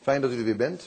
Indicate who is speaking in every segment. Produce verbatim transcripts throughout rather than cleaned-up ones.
Speaker 1: Fijn dat u er weer bent.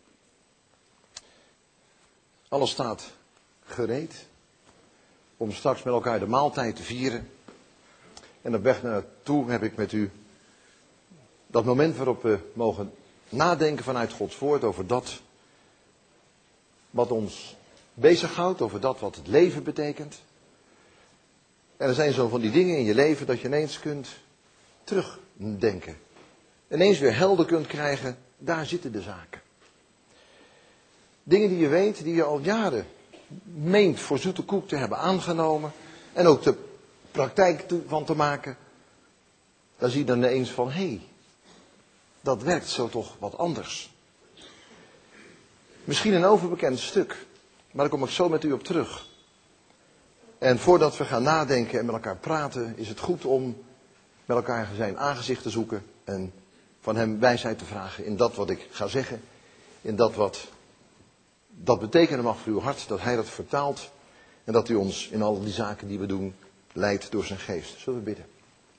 Speaker 1: Alles staat gereed om straks met elkaar de maaltijd te vieren. En op weg naartoe heb ik met u dat moment waarop we mogen nadenken vanuit Gods woord over dat wat ons bezighoudt, over dat wat het leven betekent. En er zijn zo van die dingen in je leven dat je ineens kunt terugdenken. Ineens weer helder kunt krijgen, daar zitten de zaken. Dingen die je weet, die je al jaren meent voor zoete koek te hebben aangenomen. En ook de praktijk van te maken. Daar zie je dan ineens van, hé, hey, dat werkt zo toch wat anders. Misschien een overbekend stuk, maar daar kom ik zo met u op terug. En voordat we gaan nadenken en met elkaar praten, is het goed om met elkaar zijn aangezicht te zoeken en van hem wijsheid te vragen in dat wat ik ga zeggen, in dat wat dat betekenen mag voor uw hart, dat hij dat vertaalt en dat u ons in al die zaken die we doen leidt door zijn geest. Zullen we bidden?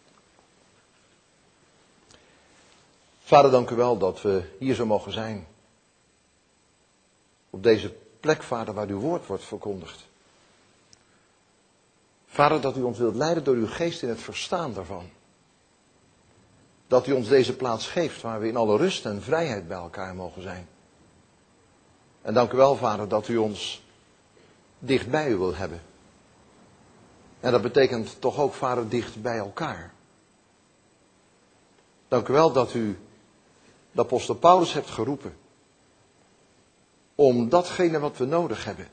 Speaker 1: Vader, dank u wel dat we hier zo mogen zijn. Op deze plek, Vader, waar uw woord wordt verkondigd. Vader, dat u ons wilt leiden door uw geest in het verstaan daarvan. Dat u ons deze plaats geeft waar we in alle rust en vrijheid bij elkaar mogen zijn. En dank u wel, Vader, dat u ons dicht bij u wil hebben. En dat betekent toch ook, Vader, dicht bij elkaar. Dank u wel dat u de apostel Paulus hebt geroepen om datgene wat we nodig hebben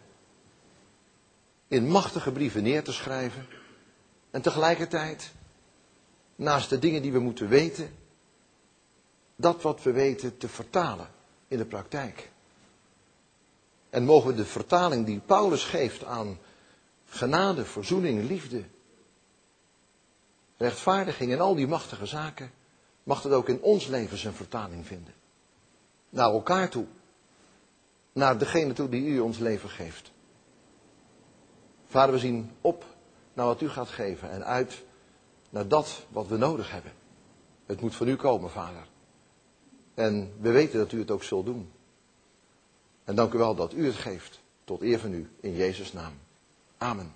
Speaker 1: in machtige brieven neer te schrijven en tegelijkertijd naast de dingen die we moeten weten, dat wat we weten te vertalen in de praktijk. En mogen we de vertaling die Paulus geeft aan genade, verzoening, liefde, rechtvaardiging en al die machtige zaken, mag het ook in ons leven zijn vertaling vinden. Naar elkaar toe. Naar degene toe die u ons leven geeft. Vader, we zien op naar wat u gaat geven en uit naar dat wat we nodig hebben. Het moet van u komen, Vader. En we weten dat u het ook zult doen. En dank u wel dat u het geeft, tot eer van u, in Jezus' naam. Amen.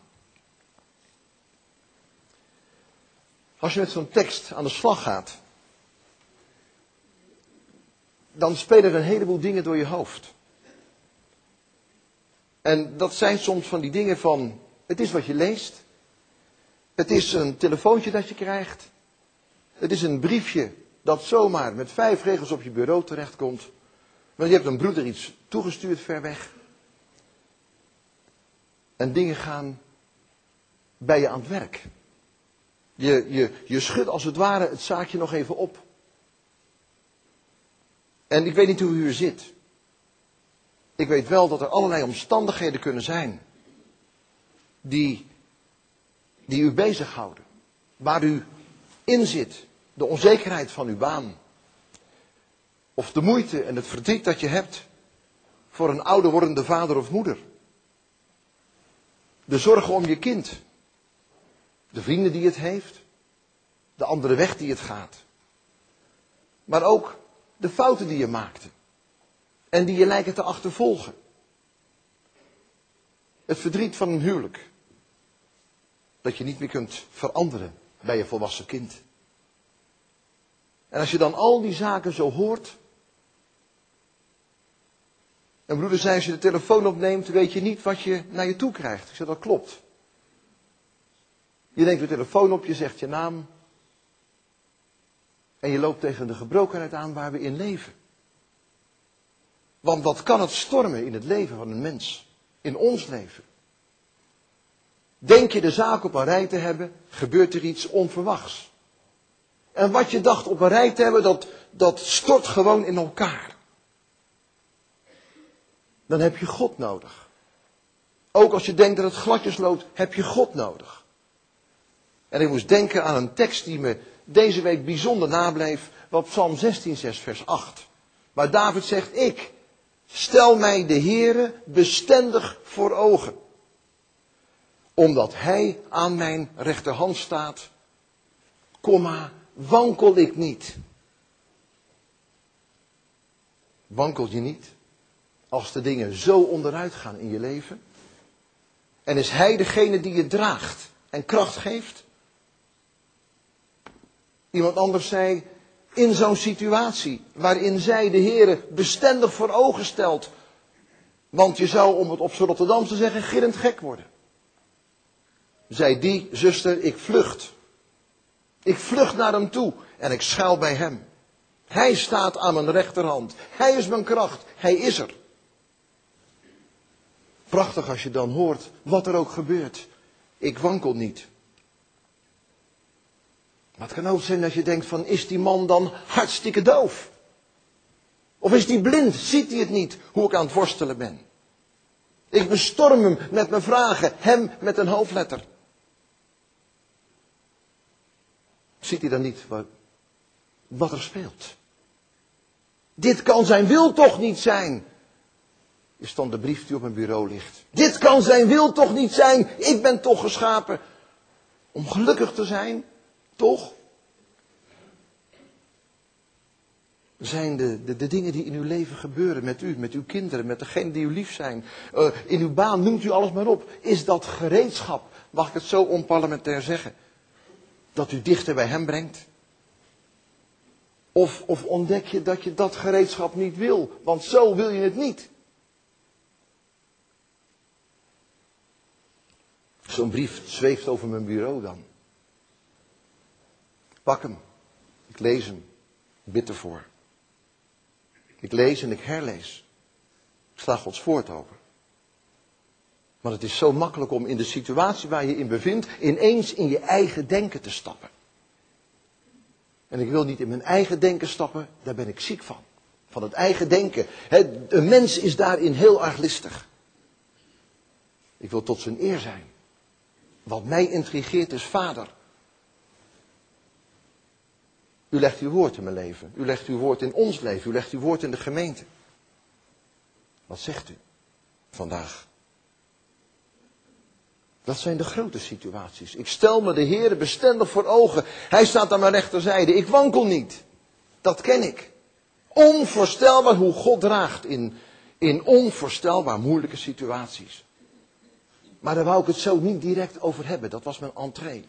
Speaker 1: Als je met zo'n tekst aan de slag gaat, dan spelen er een heleboel dingen door je hoofd. En dat zijn soms van die dingen van, het is wat je leest. Het is een telefoontje dat je krijgt. Het is een briefje dat zomaar met vijf regels op je bureau terechtkomt. Want je hebt een broeder iets toegestuurd ver weg. En dingen gaan bij je aan het werk. Je, je, je schudt als het ware het zaakje nog even op. En ik weet niet hoe u hier zit. Ik weet wel dat er allerlei omstandigheden kunnen zijn die, die u bezighouden. Waar u in zit. De onzekerheid van uw baan. Of de moeite en het verdriet dat je hebt voor een ouder wordende vader of moeder. De zorgen om je kind. De vrienden die het heeft. De andere weg die het gaat. Maar ook de fouten die je maakte. En die je lijken te achtervolgen. Het verdriet van een huwelijk. Dat je niet meer kunt veranderen bij je volwassen kind. En als je dan al die zaken zo hoort. En broeder zei, als je de telefoon opneemt, weet je niet wat je naar je toe krijgt. Ik zei, dat klopt. Je neemt de telefoon op, je zegt je naam. En je loopt tegen de gebrokenheid aan waar we in leven. Want wat kan het stormen in het leven van een mens? In ons leven. Denk je de zaak op een rij te hebben, gebeurt er iets onverwachts. En wat je dacht op een rij te hebben, dat, dat stort gewoon in elkaar. Dan heb je God nodig. Ook als je denkt dat het gladjes loopt, heb je God nodig. En ik moest denken aan een tekst die me deze week bijzonder nableef, wat Psalm zestien zes vers acht. Waar David zegt, ik stel mij de Heere bestendig voor ogen. Omdat hij aan mijn rechterhand staat, komma, wankel ik niet. Wankel je niet als de dingen zo onderuit gaan in je leven? En is Hij degene die je draagt en kracht geeft? Iemand anders zei, in zo'n situatie waarin zij de Heere bestendig voor ogen stelt. Want je zou, om het op z'n Rotterdam te zeggen, gillend gek worden. Zei die zuster, ik vlucht. Ik vlucht naar hem toe en ik schuil bij hem. Hij staat aan mijn rechterhand. Hij is mijn kracht. Hij is er. Prachtig als je dan hoort wat er ook gebeurt. Ik wankel niet. Maar het kan ook zijn dat je denkt van, is die man dan hartstikke doof? Of is die blind? Ziet hij het niet hoe ik aan het worstelen ben? Ik bestorm hem met mijn vragen, hem met een hoofdletter. Ziet hij dan niet wat, wat er speelt? Dit kan zijn wil toch niet zijn? Is dan de brief die op mijn bureau ligt. Dit kan zijn wil toch niet zijn? Ik ben toch geschapen om gelukkig te zijn? Toch? Zijn de, de, de dingen die in uw leven gebeuren met u, met uw kinderen, met degenen die u lief zijn, uh, in uw baan, noemt u alles maar op. Is dat gereedschap, mag ik het zo onparlementair zeggen, dat u dichter bij hem brengt? Of, of ontdek je dat je dat gereedschap niet wil, want zo wil je het niet. Zo'n brief zweeft over mijn bureau dan. Pak hem. Ik lees hem. Ik bid ervoor. Ik lees en ik herlees. Ik sla Gods woord over. Maar het is zo makkelijk om in de situatie waar je in bevindt, ineens in je eigen denken te stappen. En ik wil niet in mijn eigen denken stappen, daar ben ik ziek van. Van het eigen denken. Een mens is daarin heel erg listig. Ik wil tot zijn eer zijn. Wat mij intrigeert is, Vader, u legt uw woord in mijn leven. U legt uw woord in ons leven. U legt uw woord in de gemeente. Wat zegt u vandaag? Dat zijn de grote situaties. Ik stel me de Heere bestendig voor ogen. Hij staat aan mijn rechterzijde. Ik wankel niet. Dat ken ik. Onvoorstelbaar hoe God draagt in, in onvoorstelbaar moeilijke situaties. Maar daar wou ik het zo niet direct over hebben. Dat was mijn entree.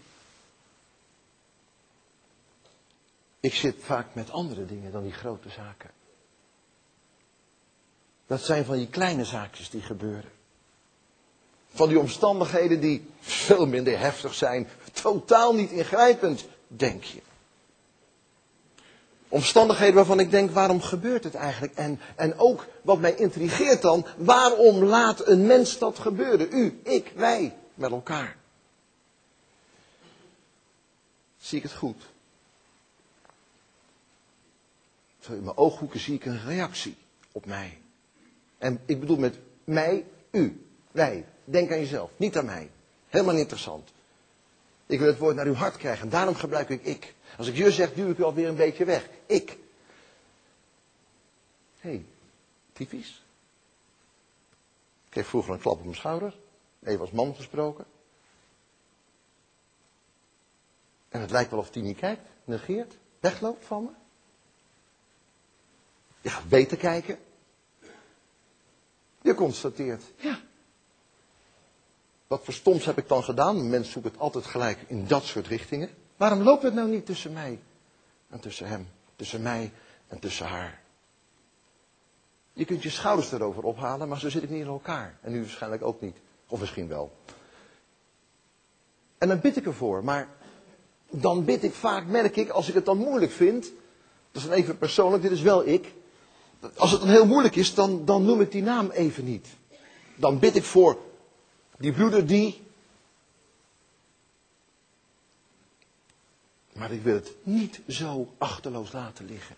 Speaker 1: Ik zit vaak met andere dingen dan die grote zaken. Dat zijn van die kleine zaakjes die gebeuren. Van die omstandigheden die veel minder heftig zijn. Totaal niet ingrijpend, denk je. Omstandigheden waarvan ik denk, waarom gebeurt het eigenlijk? En, en ook, wat mij intrigeert dan, waarom laat een mens dat gebeuren? U, ik, wij, met elkaar. Zie ik het goed? Zo in mijn ooghoeken zie ik een reactie op mij. En ik bedoel met mij, u, wij. Denk aan jezelf, niet aan mij. Helemaal niet interessant. Ik wil het woord naar uw hart krijgen, daarom gebruik ik ik. Als ik je zeg, duw ik u alweer een beetje weg. Ik. Hé, hey, typisch. Ik kreeg vroeger een klap op mijn schouder. Even als man gesproken. En het lijkt wel of hij niet kijkt, negeert, wegloopt van me. Je gaat beter kijken. Je constateert, ja. Wat voor stoms heb ik dan gedaan? Mensen zoeken het altijd gelijk in dat soort richtingen. Waarom loopt het nou niet tussen mij en tussen hem? Tussen mij en tussen haar? Je kunt je schouders erover ophalen, maar zo zit ik niet in elkaar. En u waarschijnlijk ook niet. Of misschien wel. En dan bid ik ervoor. Maar dan bid ik vaak, merk ik, als ik het dan moeilijk vind. Dat is dan even persoonlijk, dit is wel ik. Als het dan heel moeilijk is, dan, dan noem ik die naam even niet. Dan bid ik voor die broeder die. Maar ik wil het niet zo achterloos laten liggen.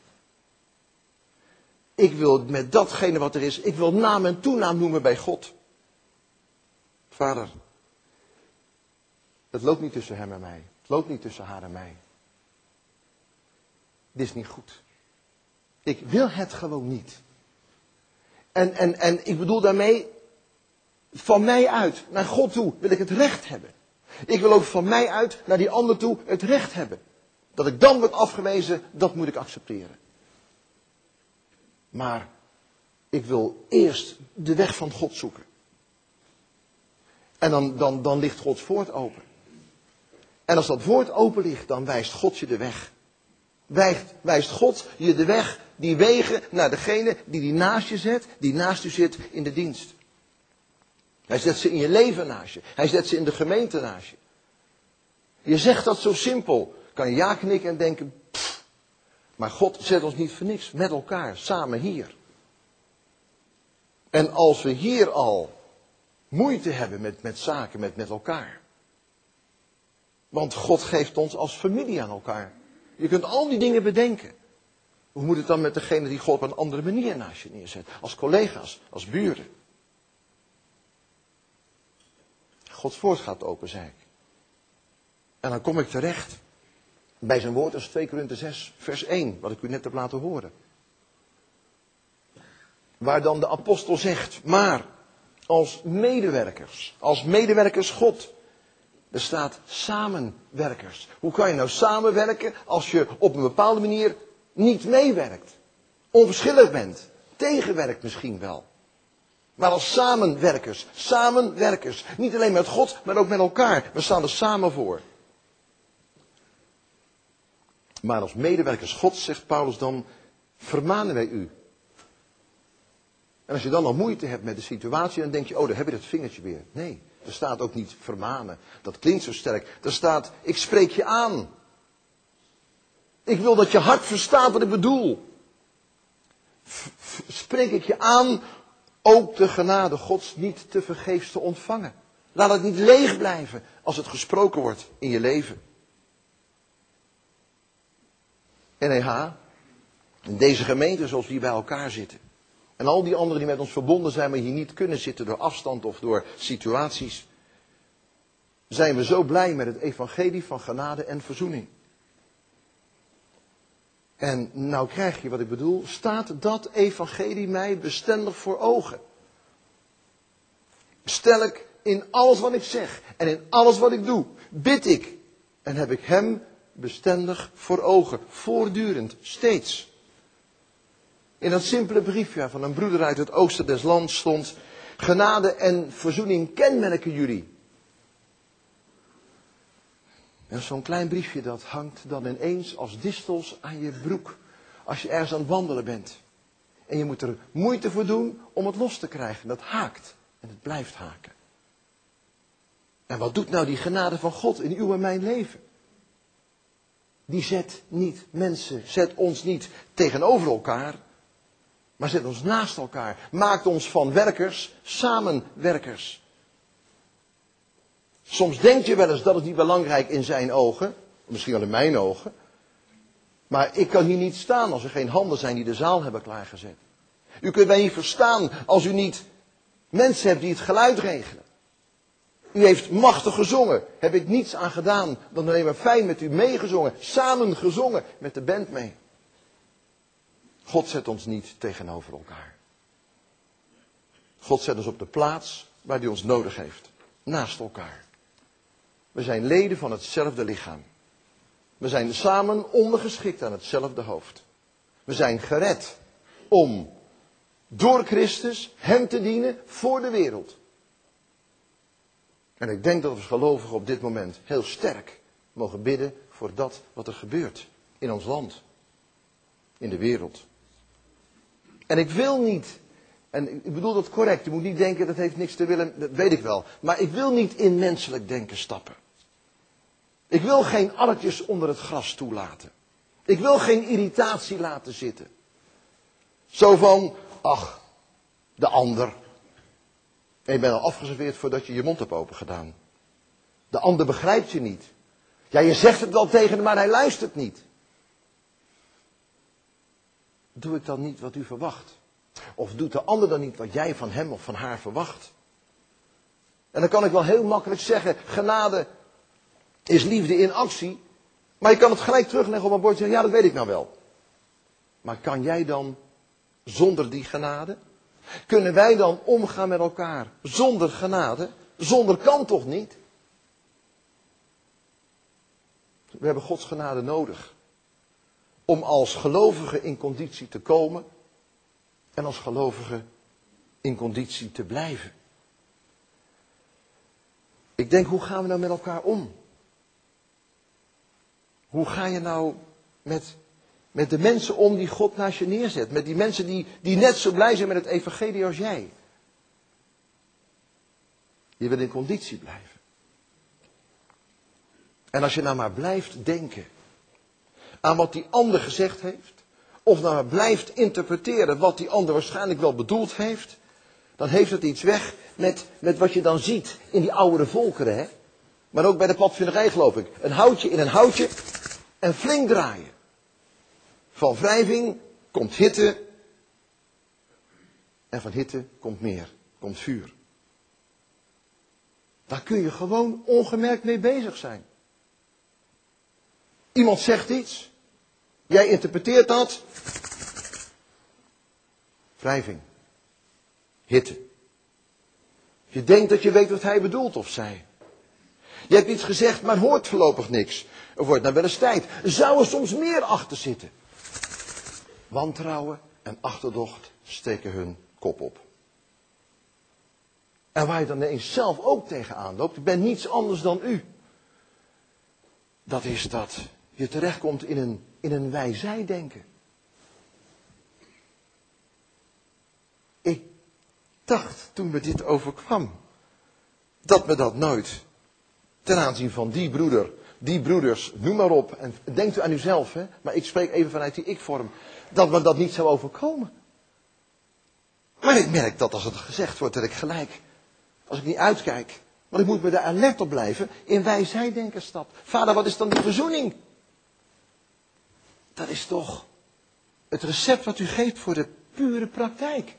Speaker 1: Ik wil met datgene wat er is, ik wil naam en toenaam noemen bij God. Vader, het loopt niet tussen hem en mij. Het loopt niet tussen haar en mij. Dit is niet goed. Ik wil het gewoon niet. En, en, en ik bedoel daarmee, van mij uit, naar God toe, wil ik het recht hebben. Ik wil ook van mij uit, naar die ander toe, het recht hebben. Dat ik dan word afgewezen, dat moet ik accepteren. Maar Ik wil eerst de weg van God zoeken. En dan, dan, dan ligt Gods woord open. En als dat woord open ligt, dan wijst God je de weg. Wijst, wijst God je de weg, die wegen naar degene die die naast je zet, die naast u zit in de dienst. Hij zet ze in je leven naast je. Hij zet ze in de gemeente naast je. Je zegt dat zo simpel. Kan je ja knikken en denken, pff, maar God zet ons niet voor niks met elkaar, samen hier. En als we hier al moeite hebben met, met zaken, met, met elkaar. Want God geeft ons als familie aan elkaar. Je kunt al die dingen bedenken. Hoe moet het dan met degene die God op een andere manier naast je neerzet? Als collega's, als buren. Gods woord gaat open, zei ik. En dan kom ik terecht bij zijn woord als twee Korinthe zes, vers één, wat ik u net heb laten horen. Waar dan de apostel zegt, maar als medewerkers, als medewerkers God. Er staat samenwerkers. Hoe kan je nou samenwerken als je op een bepaalde manier niet meewerkt? Onverschillig bent. Tegenwerkt misschien wel. Maar als samenwerkers. Samenwerkers. Niet alleen met God, maar ook met elkaar. We staan er samen voor. Maar als medewerkers God, zegt Paulus dan, vermanen wij u. En als je dan al moeite hebt met de situatie, dan denk je, oh, daar heb je dat vingertje weer. Nee, er staat ook niet vermanen. Dat klinkt zo sterk. Er staat, ik spreek je aan. Ik wil dat je hart verstaat wat ik bedoel. V- v- spreek ik je aan, ook de genade Gods niet te vergeefs te ontvangen. Laat het niet leeg blijven als het gesproken wordt in je leven. N E H, in deze gemeente zoals we hier bij elkaar zitten. En al die anderen die met ons verbonden zijn, maar hier niet kunnen zitten door afstand of door situaties. Zijn we zo blij met het evangelie van genade en verzoening. En nou krijg je wat ik bedoel, staat dat evangelie mij bestendig voor ogen. Stel ik in alles wat ik zeg en in alles wat ik doe, bid ik en heb ik hem bestendig voor ogen, voortdurend, steeds. In dat simpele briefje van een broeder uit het oosten des lands stond, genade en verzoening kenmerken jullie. En zo'n klein briefje dat hangt dan ineens als distels aan je broek. Als je ergens aan het wandelen bent. En je moet er moeite voor doen om het los te krijgen. Dat haakt en het blijft haken. En wat doet nou die genade van God in uw en mijn leven? Die zet niet mensen, zet ons niet tegenover elkaar. Maar zet ons naast elkaar. Maakt ons van werkers samenwerkers. Soms denk je wel eens dat het niet belangrijk in zijn ogen. Misschien wel in mijn ogen. Maar ik kan hier niet staan als er geen handen zijn die de zaal hebben klaargezet. U kunt mij niet verstaan als u niet mensen hebt die het geluid regelen. U heeft machtig gezongen. Heb ik niets aan gedaan dan alleen maar fijn met u meegezongen. Samen gezongen met de band mee. God zet ons niet tegenover elkaar. God zet ons op de plaats waar hij ons nodig heeft. Naast elkaar. We zijn leden van hetzelfde lichaam. We zijn samen ondergeschikt aan hetzelfde hoofd. We zijn gered om door Christus hem te dienen voor de wereld. En ik denk dat we als gelovigen op dit moment heel sterk mogen bidden voor dat wat er gebeurt in ons land. In de wereld. En ik wil niet, en ik bedoel dat correct, je moet niet denken dat heeft niks te willen, dat weet ik wel. Maar ik wil niet in menselijk denken stappen. Ik wil geen arretjes onder het gras toelaten. Ik wil geen irritatie laten zitten. Zo van, ach, de ander. En je bent al afgeserveerd voordat je je mond hebt opengedaan. De ander begrijpt je niet. Ja, je zegt het wel tegen hem, maar hij luistert niet. Doe ik dan niet wat u verwacht? Of doet de ander dan niet wat jij van hem of van haar verwacht? En dan kan ik wel heel makkelijk zeggen, genade is liefde in actie. Maar je kan het gelijk terugleggen op een bordje en zeggen, ja, dat weet ik nou wel. Maar kan jij dan zonder die genade? Kunnen wij dan omgaan met elkaar zonder genade? Zonder kan toch niet? We hebben Gods genade nodig. Om als gelovigen in conditie te komen. en als gelovige in conditie te blijven. Ik denk, hoe gaan we nou met elkaar om? Hoe ga je nou met, met de mensen om die God naast je neerzet? Met die mensen die, die net zo blij zijn met het evangelie als jij. Je wil in conditie blijven. En als je nou maar blijft denken aan wat die ander gezegd heeft, of nou maar blijft interpreteren wat die ander waarschijnlijk wel bedoeld heeft, dan heeft het iets weg met, met wat je dan ziet in die oudere volkeren. Hè? Maar ook bij de padvinderij geloof ik. Een houtje in een houtje en flink draaien. Van wrijving komt hitte en van hitte komt meer, komt vuur. Daar kun je gewoon ongemerkt mee bezig zijn. Iemand zegt iets, jij interpreteert dat. Wrijving. Hitte. Je denkt dat je weet wat hij bedoelt of zij. Je hebt iets gezegd, maar hoort voorlopig niks. Er wordt nou wel eens tijd. Er zou er soms meer achter zitten. Wantrouwen en achterdocht steken hun kop op. En waar je dan eens zelf ook tegenaan loopt, ik ben niets anders dan u. Dat is dat je terechtkomt in een, in een wij-zij-denken. Ik dacht toen me dit overkwam, dat me dat nooit ten aanzien van die broeder, die broeders, noem maar op. En denkt u aan uzelf, hè? Maar ik spreek even vanuit die ik-vorm. Dat me dat niet zou overkomen. Maar ik merk dat als het gezegd wordt, dat ik gelijk, als ik niet uitkijk, want ik moet me daar alert op blijven, in wij-zij-denken stap. Vader, wat is dan die verzoening? Dat is toch het recept wat u geeft voor de pure praktijk.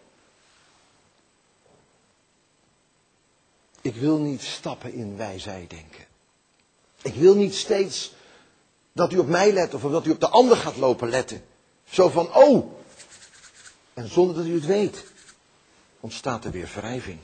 Speaker 1: Ik wil niet stappen in wij-zij-denken. Ik wil niet steeds dat u op mij let of dat u op de ander gaat lopen letten. Zo van, oh, en zonder dat u het weet, ontstaat er weer wrijving.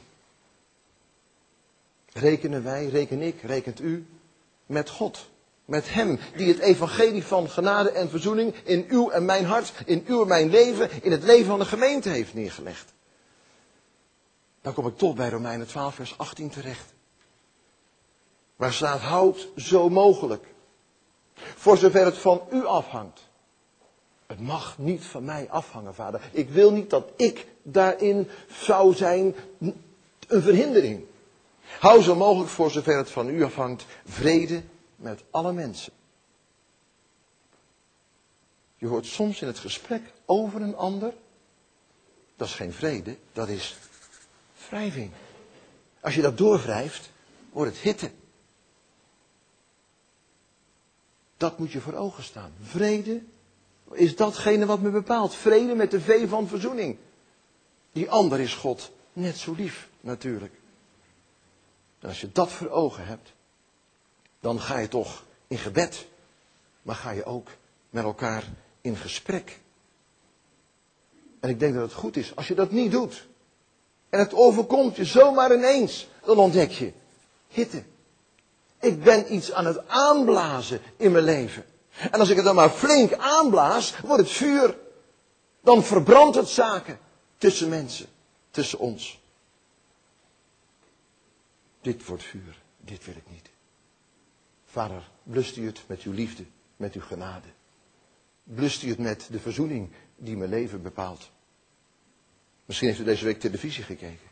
Speaker 1: Rekenen wij, reken ik, rekent u met God. Met hem die het evangelie van genade en verzoening in uw en mijn hart, in uw en mijn leven, in het leven van de gemeente heeft neergelegd. Dan kom ik toch bij Romeinen twaalf vers achttien terecht. Waar staat, houd zo mogelijk. Voor zover het van u afhangt. Het mag niet van mij afhangen, vader. Ik wil niet dat ik daarin zou zijn een verhindering. Hou zo mogelijk voor zover het van u afhangt vrede met alle mensen. Je hoort soms in het gesprek over een ander. Dat is geen vrede, dat is wrijving. Als je dat doorwrijft, wordt het hitte. Dat moet je voor ogen staan. Vrede is datgene wat me bepaalt. Vrede met de V van verzoening. Die ander is God net zo lief, natuurlijk. En als je dat voor ogen hebt, dan ga je toch in gebed. Maar ga je ook met elkaar in gesprek. En ik denk dat het goed is als je dat niet doet. En het overkomt je zomaar ineens. Dan ontdek je hitte. Ik ben iets aan het aanblazen in mijn leven. En als ik het dan maar flink aanblaas, wordt het vuur. Dan verbrandt het zaken tussen mensen, tussen ons. Dit wordt vuur, dit wil ik niet. Vader, blust u het met uw liefde, met uw genade. Blust u het met de verzoening die mijn leven bepaalt. Misschien heeft u deze week televisie gekeken.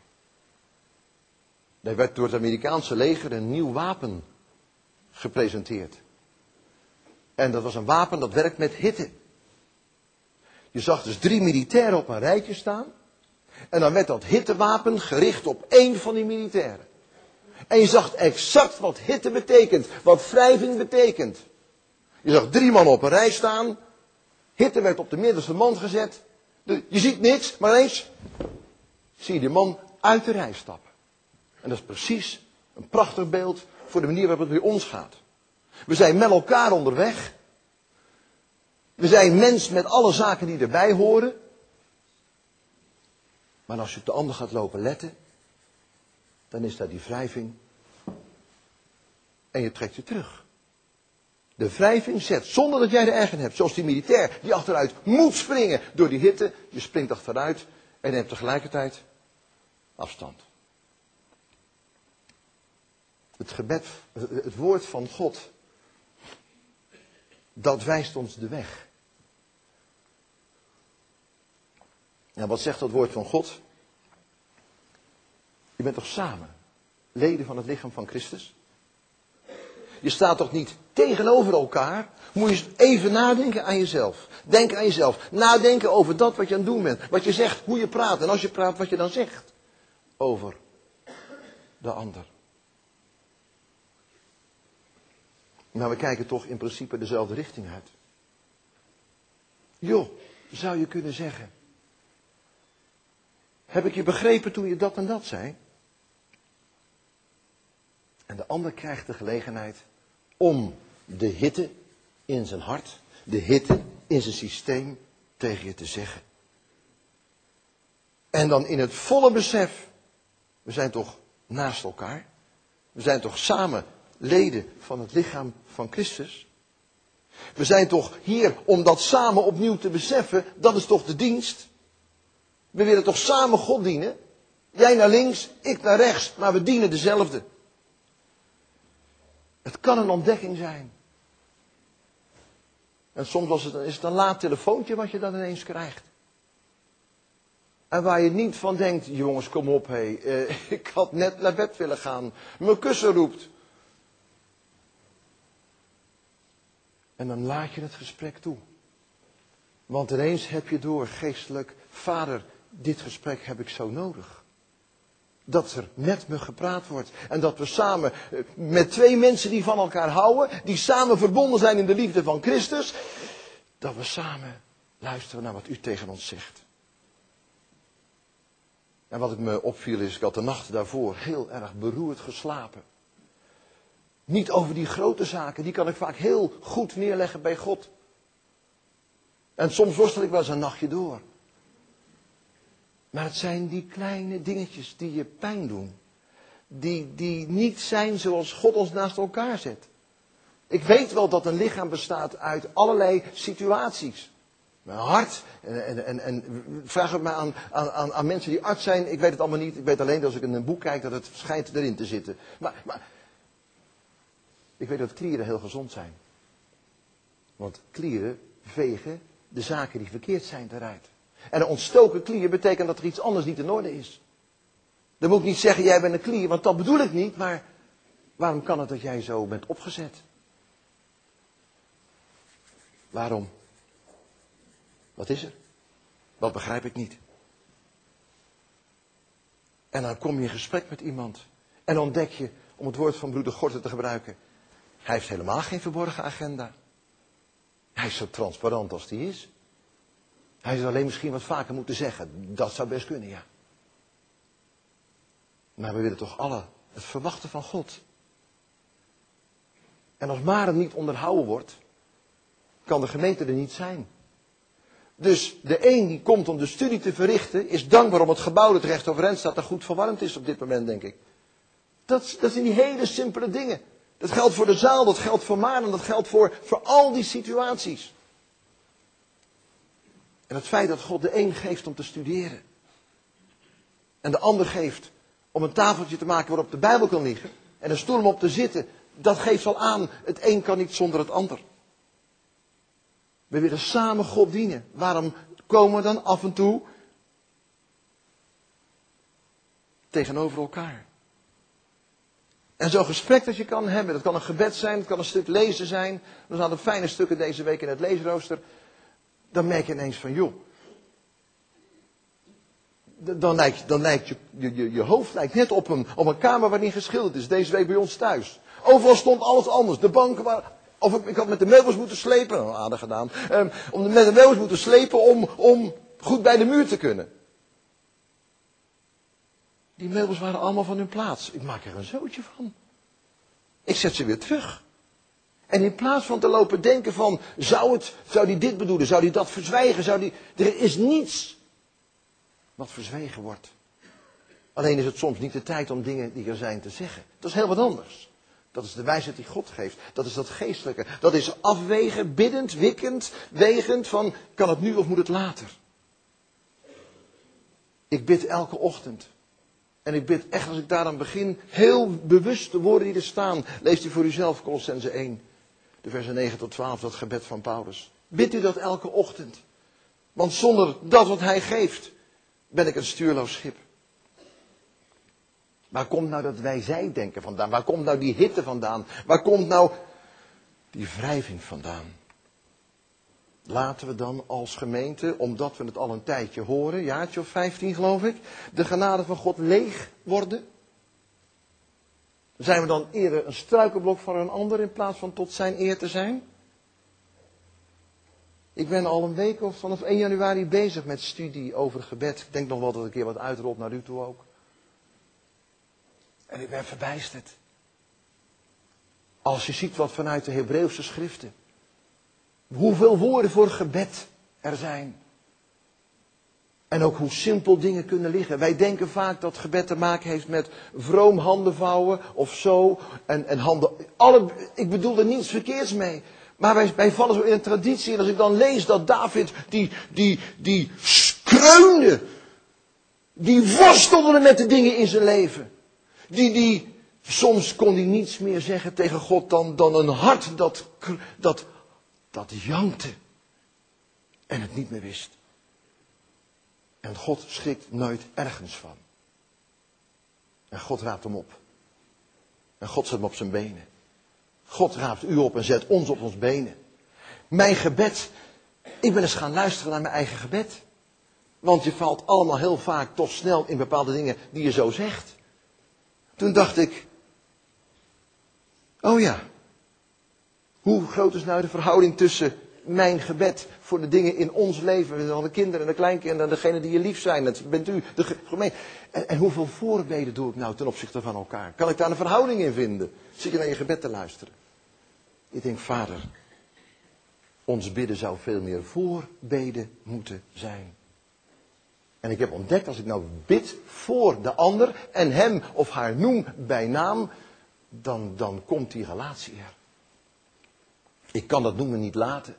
Speaker 1: Er werd door het Amerikaanse leger een nieuw wapen gepresenteerd. En dat was een wapen dat werkt met hitte. Je zag dus drie militairen op een rijtje staan. En dan werd dat hittewapen gericht op één van die militairen. En je zag exact wat hitte betekent, wat wrijving betekent. Je zag drie mannen op een rij staan. Hitte werd op de middelste man gezet. Je ziet niks, maar ineens zie je die man uit de rij stappen. En dat is precies een prachtig beeld voor de manier waarop het bij ons gaat. We zijn met elkaar onderweg. We zijn mens met alle zaken die erbij horen. Maar als je op de ander gaat lopen letten, dan is daar die wrijving. En je trekt je terug. De wrijving zet, zonder dat jij er erg in hebt, zoals die militair die achteruit moet springen door die hitte. Je springt achteruit En neemt tegelijkertijd afstand. Het gebed, het woord van God, dat wijst ons de weg. Nou, wat zegt dat woord van God? Je bent toch samen leden van het lichaam van Christus? Je staat toch niet tegenover elkaar? Moet je eens even nadenken aan jezelf. Denk aan jezelf. Nadenken over dat wat je aan het doen bent. Wat je zegt, hoe je praat. En als je praat, wat je dan zegt. Over de ander. Maar we kijken toch in principe dezelfde richting uit. Joh, zou je kunnen zeggen. Heb ik je begrepen toen je dat en dat zei? En de ander krijgt de gelegenheid om de hitte in zijn hart, de hitte in zijn systeem tegen je te zeggen. En dan in het volle besef, we zijn toch naast elkaar? We zijn toch samen leden van het lichaam van Christus? We zijn toch hier om dat samen opnieuw te beseffen, dat is toch de dienst? We willen toch samen God dienen? Jij naar links, ik naar rechts, maar we dienen dezelfde. Het kan een ontdekking zijn. En soms was het, is het een laat telefoontje wat je dan ineens krijgt. En waar je niet van denkt, jongens kom op hé, eh, ik had net naar bed willen gaan. Mijn kussen roept. En dan laat je het gesprek toe. Want ineens heb je door geestelijk, vader, dit gesprek heb ik zo nodig. Dat er met me gepraat wordt. En dat we samen met twee mensen die van elkaar houden. Die samen verbonden zijn in de liefde van Christus. Dat we samen luisteren naar wat u tegen ons zegt. En wat ik me opviel is, ik had de nacht daarvoor heel erg beroerd geslapen. Niet over die grote zaken, die kan ik vaak heel goed neerleggen bij God. En soms worstel ik wel eens een nachtje door. Maar het zijn die kleine dingetjes die je pijn doen. Die, die niet zijn zoals God ons naast elkaar zet. Ik weet wel dat een lichaam bestaat uit allerlei situaties. Mijn hart. En, en, en, en vraag het maar aan, aan, aan mensen die arts zijn. Ik weet het allemaal niet. Ik weet alleen dat als ik in een boek kijk dat het schijnt erin te zitten. Maar, maar ik weet dat klieren heel gezond zijn. Want klieren vegen de zaken die verkeerd zijn eruit. En een ontstoken klier betekent dat er iets anders niet in orde is. Dan moet ik niet zeggen, jij bent een klier, want dat bedoel ik niet. Maar waarom kan het dat jij zo bent opgezet? Waarom? Wat is er? Dat begrijp ik niet. En dan kom je in gesprek met iemand. En ontdek je, om het woord van broeder Gorter te gebruiken. Hij heeft helemaal geen verborgen agenda. Hij is zo transparant als hij is. Hij zou alleen misschien wat vaker moeten zeggen. Dat zou best kunnen, ja. Maar we willen toch alle het verwachten van God. En als Maren niet onderhouden wordt, kan de gemeente er niet zijn. Dus de een die komt om de studie te verrichten, is dankbaar om het gebouw dat recht overeind staat en goed verwarmd is op dit moment, denk ik. Dat, dat zijn die hele simpele dingen. Dat geldt voor de zaal, dat geldt voor Maren, dat geldt voor, voor al die situaties. En het feit dat God de een geeft om te studeren. En de ander geeft om een tafeltje te maken waarop de Bijbel kan liggen. En een stoel om op te zitten. Dat geeft al aan, het een kan niet zonder het ander. We willen samen God dienen. Waarom komen we dan af en toe tegenover elkaar? En zo'n gesprek dat je kan hebben, dat kan een gebed zijn, het kan een stuk lezen zijn. Er staan fijne stukken deze week in het leesrooster. Dan merk je ineens van, joh. Dan lijkt, dan lijkt je, je, je hoofd lijkt net op een, op een kamer waarin geschilderd is. Deze week bij ons thuis. Overal stond alles anders. De banken waren... Of ik, ik had met de meubels moeten slepen. Nou, aardig gedaan. Um, om de, met de meubels moeten slepen om, om goed bij de muur te kunnen. Die meubels waren allemaal van hun plaats. Ik maak er een zootje van. Ik zet ze weer terug. En in plaats van te lopen denken van, zou het, zou die dit bedoelen, zou die dat verzwijgen, zou die, er is niets wat verzwegen wordt. Alleen is het soms niet de tijd om dingen die er zijn te zeggen. Dat is heel wat anders. Dat is de wijsheid die God geeft. Dat is dat geestelijke. Dat is afwegen, biddend, wikkend, wegend van, kan het nu of moet het later? Ik bid elke ochtend. En ik bid echt als ik daaraan begin, heel bewust de woorden die er staan. Leest u voor uzelf Kolossenzen één, de versen negen tot twaalf, dat gebed van Paulus. Bid u dat elke ochtend. Want zonder dat wat hij geeft, ben ik een stuurloos schip. Waar komt nou dat wij-zij-denken vandaan? Waar komt nou die hitte vandaan? Waar komt nou die wrijving vandaan? Laten we dan als gemeente, omdat we het al een tijdje horen, jaartje of vijftien geloof ik, de genade van God leeg worden? Zijn we dan eerder een struikelblok voor een ander in plaats van tot zijn eer te zijn? Ik ben al een week of vanaf één januari bezig met studie over gebed. Ik denk nog wel dat het een keer wat uitrolt naar u toe ook. En ik ben verbijsterd. Als je ziet wat vanuit de Hebreeuwse schriften. Hoeveel woorden voor gebed er zijn. En ook hoe simpel dingen kunnen liggen. Wij denken vaak dat gebed te maken heeft met vroom handen vouwen of zo. En, en handen. Alle, ik bedoel er niets verkeerds mee. Maar wij, wij vallen zo in een traditie. En als ik dan lees dat David die, die, die kreunde. Die worstelde met de dingen in zijn leven. Die, die, soms kon hij niets meer zeggen tegen God dan, dan een hart dat, dat, dat jankte. En het niet meer wist. En God schrikt nooit ergens van. En God raapt hem op. En God zet hem op zijn benen. God raapt u op en zet ons op ons benen. Mijn gebed. Ik ben eens gaan luisteren naar mijn eigen gebed. Want je valt allemaal heel vaak toch snel in bepaalde dingen die je zo zegt. Toen dacht ik. Oh ja. Hoe groot is nou de verhouding tussen mijn gebed voor de dingen in ons leven. De kinderen en de kleinkinderen en degenen die je lief zijn. Dat bent u, de gemeente. En, en hoeveel voorbeden doe ik nou ten opzichte van elkaar? Kan ik daar een verhouding in vinden? Zit je naar je gebed te luisteren? Ik denk, Vader, ons bidden zou veel meer voorbeden moeten zijn. En ik heb ontdekt, als ik nou bid voor de ander en hem of haar noem bij naam, dan, dan komt die relatie er. Ik kan dat noemen niet laten.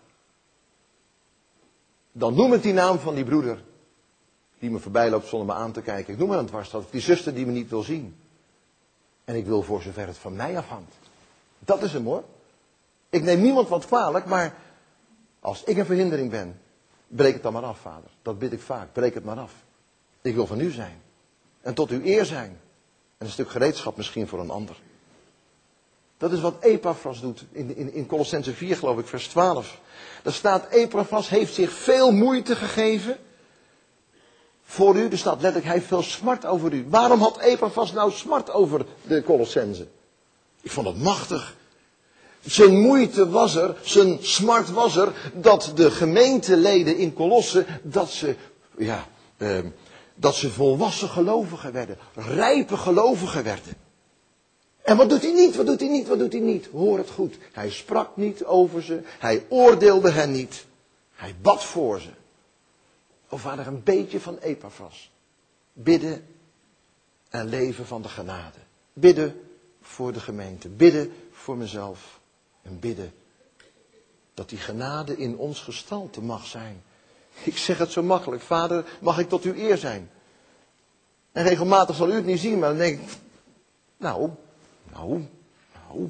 Speaker 1: Dan noem ik die naam van die broeder die me voorbij loopt zonder me aan te kijken. Ik noem maar een dwarsstraat. Die zuster die me niet wil zien. En ik wil voor zover het van mij afhangt. Dat is hem hoor. Ik neem niemand wat kwalijk, maar als ik een verhindering ben, breek het dan maar af, Vader. Dat bid ik vaak. Breek het maar af. Ik wil van u zijn. En tot uw eer zijn. En een stuk gereedschap misschien voor een ander. Dat is wat Epaphras doet in, in, in Kolossenzen vier, geloof ik, vers twaalf. Daar staat, Epaphras heeft zich veel moeite gegeven voor u. Er staat letterlijk, hij heeft veel smart over u. Waarom had Epaphras nou smart over de Kolossenzen? Ik vond het machtig. Zijn moeite was er, zijn smart was er, dat de gemeenteleden in Kolosse, dat ze, ja, eh, dat ze volwassen gelovigen werden. Rijpe gelovigen werden. En wat doet hij niet? Wat doet hij niet? Wat doet hij niet? Hoor het goed. Hij sprak niet over ze. Hij oordeelde hen niet. Hij bad voor ze. O Vader, een beetje van Epaphras. Bidden en leven van de genade. Bidden voor de gemeente. Bidden voor mezelf. En bidden dat die genade in ons gestalte mag zijn. Ik zeg het zo makkelijk. Vader, mag ik tot uw eer zijn? En regelmatig zal u het niet zien, maar dan denk ik, nou... Nou, nou,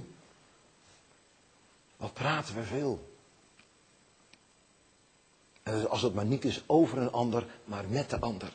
Speaker 1: wat praten we veel. En als het maar niet is over een ander, maar met de ander.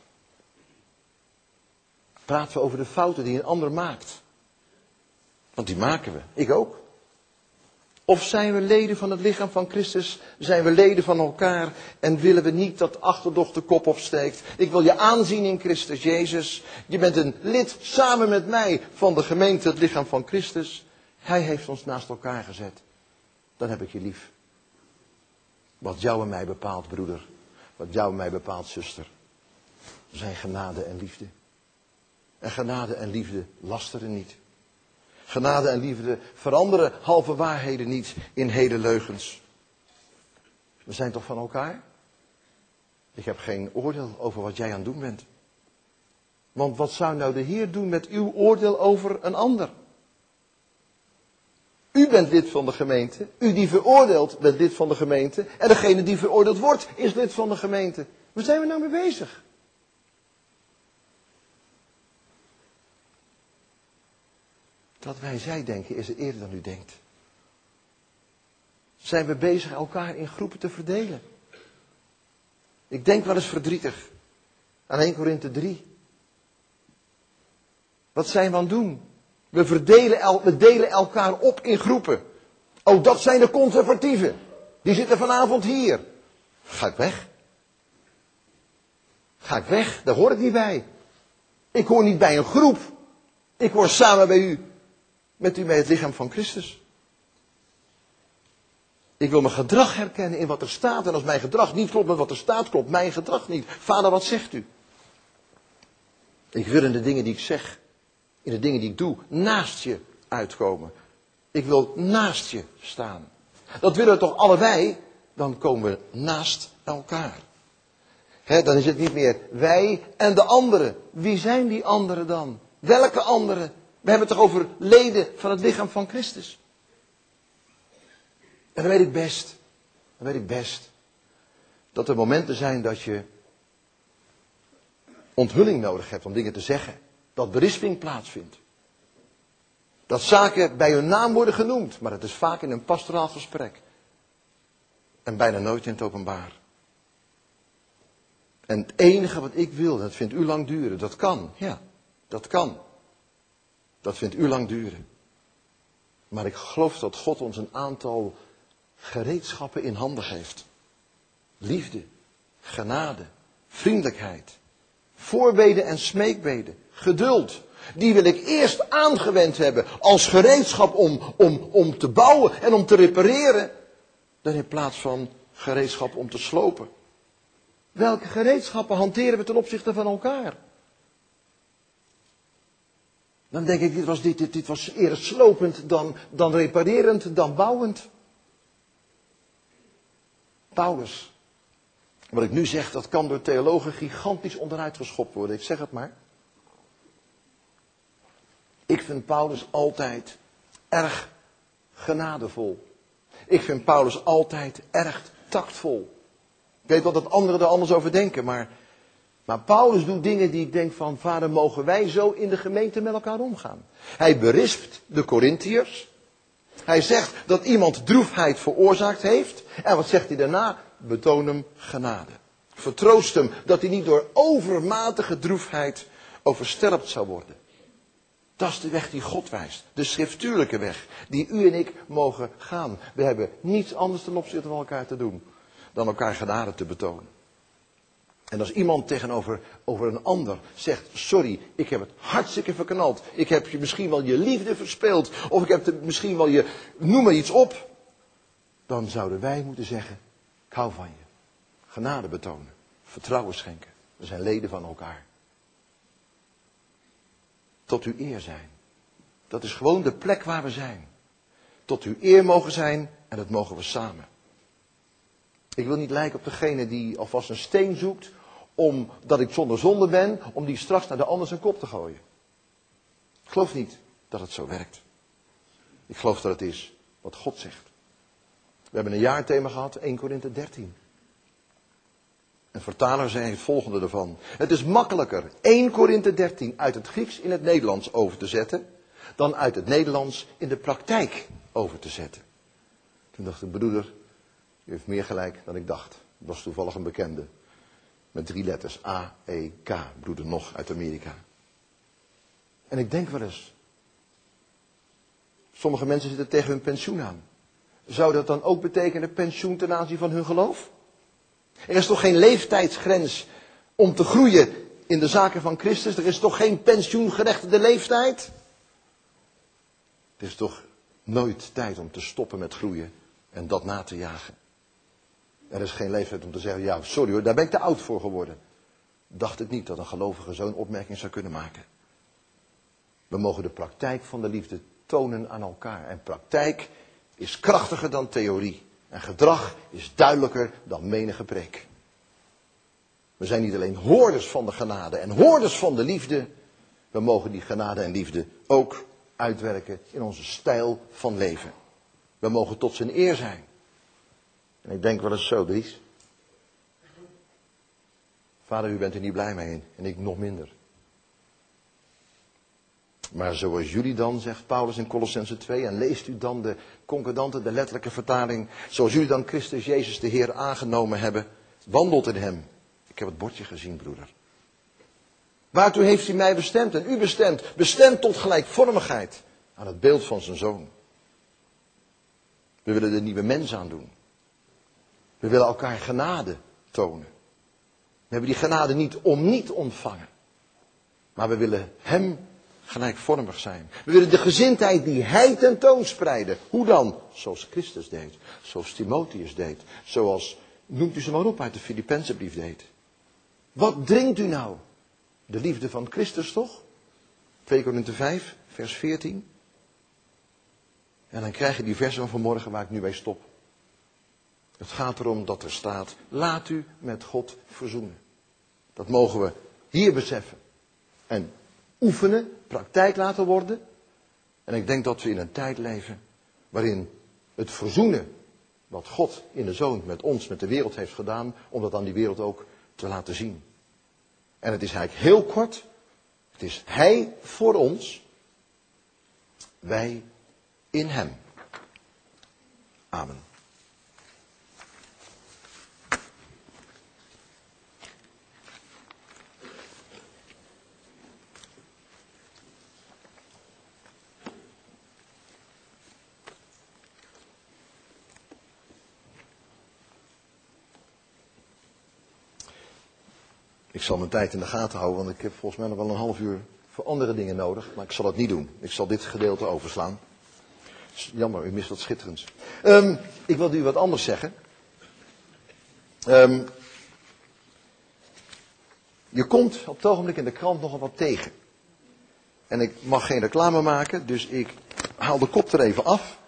Speaker 1: Praten we over de fouten die een ander maakt. Want die maken we, ik ook. Of zijn we leden van het lichaam van Christus, zijn we leden van elkaar en willen we niet dat achterdocht de kop opsteekt. Ik wil je aanzien in Christus Jezus. Je bent een lid samen met mij van de gemeente, het lichaam van Christus. Hij heeft ons naast elkaar gezet. Dan heb ik je lief. Wat jou en mij bepaalt, broeder. Wat jou en mij bepaalt, zuster. Zijn genade en liefde. En genade en liefde lasteren niet. Genade en liefde veranderen halve waarheden niet in hele leugens. We zijn toch van elkaar? Ik heb geen oordeel over wat jij aan het doen bent. Want wat zou nou de Heer doen met uw oordeel over een ander? U bent lid van de gemeente. U die veroordeelt bent lid van de gemeente. En degene die veroordeeld wordt is lid van de gemeente. Waar zijn we nou mee bezig? dat wij zij denken is er eerder dan u denkt. Zijn we bezig elkaar in groepen te verdelen? Ik denk wel eens verdrietig aan Eerste Korinthe drie. Wat zijn we aan het doen? We, verdelen el, we delen elkaar op in groepen. Oh, dat zijn de conservatieven. Die zitten vanavond hier. Ga ik weg? Ga ik weg? Daar hoor ik niet bij. Ik hoor niet bij een groep. Ik hoor samen bij u. Met u bij het lichaam van Christus. Ik wil mijn gedrag herkennen in wat er staat. En als mijn gedrag niet klopt met wat er staat, klopt mijn gedrag niet. Vader, wat zegt u? Ik wil in de dingen die ik zeg, in de dingen die ik doe, naast je uitkomen. Ik wil naast je staan. Dat willen we toch allebei? Dan komen we naast elkaar. He, dan is het niet meer wij en de anderen. Wie zijn die anderen dan? Welke anderen? We hebben het toch over leden van het lichaam van Christus. En dan weet ik best, dan weet ik best, dat er momenten zijn dat je onthulling nodig hebt om dingen te zeggen. Dat berisping plaatsvindt. Dat zaken bij hun naam worden genoemd, maar het is vaak in een pastoraal gesprek. En bijna nooit in het openbaar. En het enige wat ik wil, dat vindt u lang duren, dat kan, ja, dat kan. Dat vindt u lang duren. Maar ik geloof dat God ons een aantal gereedschappen in handen geeft. Liefde, genade, vriendelijkheid, voorbeden en smeekbeden, geduld. Die wil ik eerst aangewend hebben als gereedschap om, om, om te bouwen en om te repareren. Dan in plaats van gereedschap om te slopen. Welke gereedschappen hanteren we ten opzichte van elkaar? Dan denk ik, dit was, dit, dit, dit was eerder slopend dan, dan reparerend, dan bouwend. Paulus. Wat ik nu zeg, dat kan door theologen gigantisch onderuit geschopt worden. Ik zeg het maar. Ik vind Paulus altijd erg genadevol. Ik vind Paulus altijd erg tactvol. Ik weet wel dat anderen er anders over denken, maar, maar Paulus doet dingen die ik denk van, vader, mogen wij zo in de gemeente met elkaar omgaan? Hij berispt de Korintiërs. Hij zegt dat iemand droefheid veroorzaakt heeft. En wat zegt hij daarna? Betoon hem genade. Vertroost hem dat hij niet door overmatige droefheid overstelpt zou worden. Dat is de weg die God wijst. De schriftuurlijke weg die u en ik mogen gaan. We hebben niets anders ten opzichte van elkaar te doen dan elkaar genade te betonen. En als iemand tegenover over een ander zegt, sorry, ik heb het hartstikke verknald. Ik heb je misschien wel je liefde verspeeld. Of ik heb het misschien wel je, noem maar iets op. Dan zouden wij moeten zeggen, ik hou van je. Genade betonen. Vertrouwen schenken. We zijn leden van elkaar. Tot uw eer zijn. Dat is gewoon de plek waar we zijn. Tot uw eer mogen zijn en dat mogen we samen. Ik wil niet lijken op degene die alvast een steen zoekt, omdat ik zonder zonde ben, om die straks naar de ander zijn kop te gooien. Ik geloof niet dat het zo werkt. Ik geloof dat het is wat God zegt. We hebben een jaarthema gehad, Eerste Korinthe dertien. Een vertaler zei het volgende ervan. Het is makkelijker Eerste Korinthe dertien uit het Grieks in het Nederlands over te zetten, dan uit het Nederlands in de praktijk over te zetten. Toen dacht ik, broeder, u heeft meer gelijk dan ik dacht. Het was toevallig een bekende. Met drie letters. A, E, K. Broeder nog uit Amerika. En ik denk wel eens. Sommige mensen zitten tegen hun pensioen aan. Zou dat dan ook betekenen pensioen ten aanzien van hun geloof? Er is toch geen leeftijdsgrens om te groeien in de zaken van Christus? Er is toch geen pensioengerechtigde leeftijd? Het is toch nooit tijd om te stoppen met groeien en dat na te jagen. Er is geen leeftijd om te zeggen, ja, sorry hoor, daar ben ik te oud voor geworden. Dacht het niet dat een gelovige zo'n opmerking zou kunnen maken. We mogen de praktijk van de liefde tonen aan elkaar. En praktijk is krachtiger dan theorie. En gedrag is duidelijker dan menige preek. We zijn niet alleen hoorders van de genade en hoorders van de liefde. We mogen die genade en liefde ook uitwerken in onze stijl van leven. We mogen tot zijn eer zijn. En ik denk wel eens zo, Dries. Vader, u bent er niet blij mee en ik nog minder. Maar zoals jullie dan, zegt Paulus in Colossenzen twee, en leest u dan de concordante, de letterlijke vertaling. Zoals jullie dan Christus Jezus de Heer aangenomen hebben, wandelt in hem. Ik heb het bordje gezien, broeder. Waartoe heeft hij mij bestemd en u bestemd? Bestemd tot gelijkvormigheid aan het beeld van zijn zoon. We willen de nieuwe mens aandoen. We willen elkaar genade tonen. We hebben die genade niet om niet ontvangen. Maar we willen hem gelijkvormig zijn. We willen de gezindheid die hij tentoonspreidde. Hoe dan? Zoals Christus deed. Zoals Timotheus deed. Zoals, noemt u ze maar op, uit de Filippenzenbrief deed. Wat dringt u nou? De liefde van Christus toch? twee Korinthe vijf, vers veertien. En dan krijg je die vers van vanmorgen waar ik nu bij stop. Het gaat erom dat er staat, laat u met God verzoenen. Dat mogen we hier beseffen. En oefenen, praktijk laten worden. En ik denk dat we in een tijd leven waarin het verzoenen wat God in de Zoon met ons, met de wereld heeft gedaan, om dat aan die wereld ook te laten zien. En het is eigenlijk heel kort. Het is Hij voor ons. Wij in Hem. Amen. Ik zal mijn tijd in de gaten houden, want ik heb volgens mij nog wel een half uur voor andere dingen nodig. Maar ik zal het niet doen. Ik zal dit gedeelte overslaan. Jammer, u mist wat schitterends. Um, ik wilde u wat anders zeggen. Um, je komt op het ogenblik in de krant nogal wat tegen. En ik mag geen reclame maken, dus ik haal de kop er even af.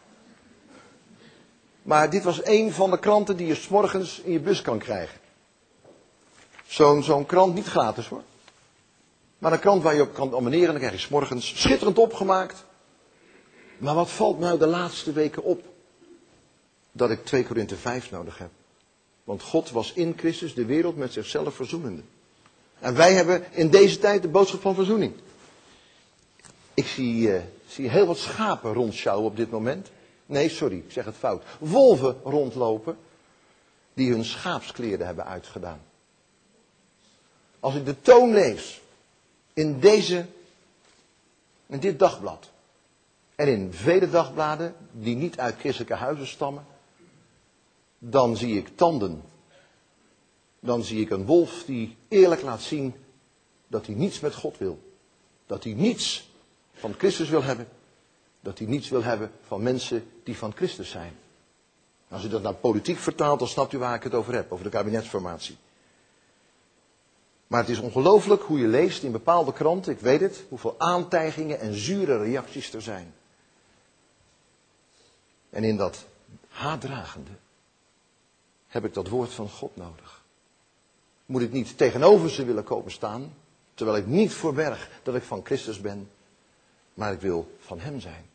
Speaker 1: Maar dit was een van de kranten die je 's morgens in je bus kan krijgen. Zo'n zo'n krant, niet gratis hoor. Maar een krant waar je op kan abonneren, dan krijg je 's morgens schitterend opgemaakt. Maar wat valt nou de laatste weken op? Dat ik twee Korinthe vijf nodig heb. Want God was in Christus de wereld met zichzelf verzoenende. En wij hebben in deze tijd de boodschap van verzoening. Ik zie, uh, zie heel wat schapen rondsjouwen op dit moment. Nee, sorry, ik zeg het fout. Wolven rondlopen die hun schaapskleren hebben uitgedaan. Als ik de toon lees in deze, in dit dagblad en in vele dagbladen die niet uit christelijke huizen stammen, dan zie ik tanden. Dan zie ik een wolf die eerlijk laat zien dat hij niets met God wil. Dat hij niets van Christus wil hebben. Dat hij niets wil hebben van mensen die van Christus zijn. Als u dat naar politiek vertaalt, dan snapt u waar ik het over heb, over de kabinetsformatie. Maar het is ongelooflijk hoe je leest in bepaalde kranten, ik weet het, hoeveel aantijgingen en zure reacties er zijn. En in dat haatdragende heb ik dat woord van God nodig. Moet ik niet tegenover ze willen komen staan, terwijl ik niet verberg dat ik van Christus ben, maar ik wil van Hem zijn.